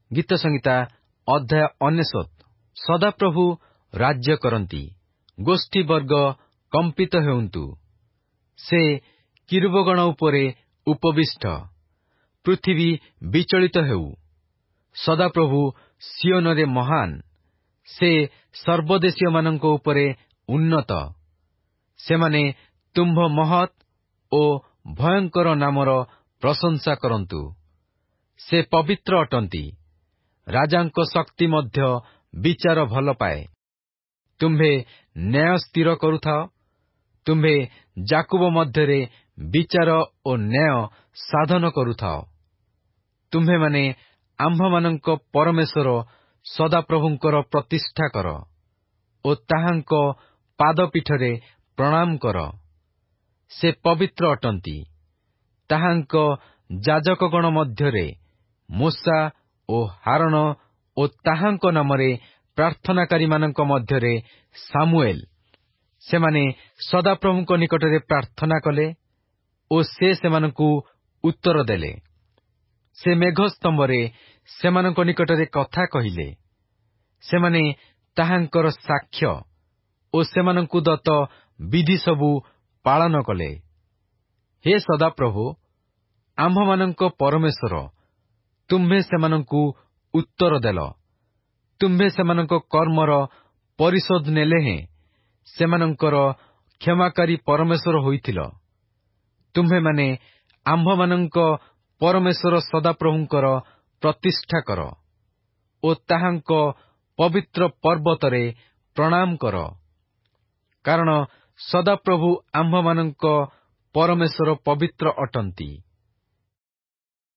ଗୀତ ସଂହିତା ଅଧ୍ୟାୟ 99। ସଦାପ୍ରଭୁ ରାଜ୍ୟ କରନ୍ତି, ଗୋଷ୍ଠୀବର୍ଗ କମ୍ପିତ ହେଉନ୍ତୁ। ସେ କିରୁବଗଣ ଉପରେ ଉପବିଷ୍ଟ, ପୃଥିବୀ ବିଚଳିତ ହେଉ। ସଦାପ୍ରଭୁ ସିଓନରେ ମହାନ୍, ସେ ସର୍ବଦେଶୀୟମାନଙ୍କ ଉପରେ ଉନ୍ନତ। ସେମାନେ ତୁମ୍ଭ ମହତ୍ ଓ ଭୟଙ୍କର ନାମର ପ୍ରଶଂସା କରନ୍ତୁ। ସେ ପବିତ୍ର ଅଟନ୍ତି, ରାଜାଙ୍କ ଶକ୍ତି ମଧ୍ୟ ବିଚାର ଭଲ ପାଏ। ତୁମ୍ଭେ ନ୍ୟାୟ ସ୍ଥିର କରୁଥାଅ, ତୁମ୍ଭେ ଯାକୁବ ମଧ୍ୟରେ ବିଚାର ଓ ନ୍ୟାୟ ସାଧନ କରୁଥାଅ। ତୁମ୍ଭେମାନେ ଆମ୍ଭମାନଙ୍କ ପରମେଶ୍ୱର ସଦାପ୍ରଭୁଙ୍କର ପ୍ରତିଷ୍ଠା କର ଓ ତାହାଙ୍କ ପାଦପୀଠରେ ପ୍ରଣାମ କର। ସେ ପବିତ୍ର ଅଟନ୍ତି। ତାହାଙ୍କ ଯାଜକଗଣ ମଧ୍ୟରେ ମୋଶା ଓ ହାରଣ ଓ ତାହାଙ୍କ ନାମରେ ପ୍ରାର୍ଥନାକାରୀମାନଙ୍କ ମଧ୍ୟରେ ସାମୁଏଲ। ସେମାନେ ସଦାପ୍ରଭୁଙ୍କ ନିକଟରେ ପ୍ରାର୍ଥନା କଲେ ଓ ସେ ସେମାନଙ୍କୁ ଉତ୍ତର ଦେଲେ। ସେ ମେଘସ୍ତମ୍ଭରେ ସେମାନଙ୍କ ନିକଟରେ କଥା କହିଲେ। ସେମାନେ ତାହାଙ୍କର ସାକ୍ଷ୍ୟ ଓ ସେମାନଙ୍କୁ ଦତ୍ତ ବିଧି ସବୁ ପାଳନ କଲେ। ହେ ସଦାପ୍ରଭୁ, ଆମ୍ଭମାନଙ୍କ ପରମେଶ୍ୱର, ତୁମ୍ଭେ ସେମାନଙ୍କୁ ଉତ୍ତର ଦେଲ। ତୁମ୍ଭେ ସେମାନଙ୍କ କର୍ମର ପରିଶୋଧ ନେଲେ ହେଁ ସେମାନଙ୍କର କ୍ଷମାକାରୀ ପରମେଶ୍ୱର ହୋଇଥିଲ। ତୁମ୍ଭେମାନେ ଆମ୍ଭମାନଙ୍କ ପରମେଶ୍ୱର ସଦାପ୍ରଭୁଙ୍କର ପ୍ରତିଷ୍ଠା କର ଓ ତାହାଙ୍କ ପବିତ୍ର ପର୍ବତରେ ପ୍ରଣାମ କର। କାରଣ ସଦାପ୍ରଭୁ ଆମ୍ଭମାନଙ୍କ ପରମେଶ୍ୱର ପବିତ୍ର ଅଟନ୍ତି।